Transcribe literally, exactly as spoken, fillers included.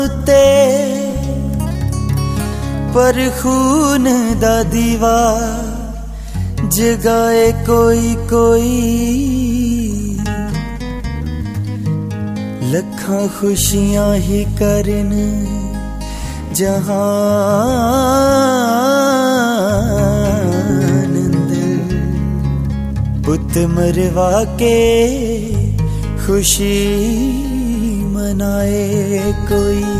ते पर खून दा दीवा जगाए कोई कोई लखां खुशियां ही करन जहान अंदर पुत मरवा के खुशी मनाए कोई।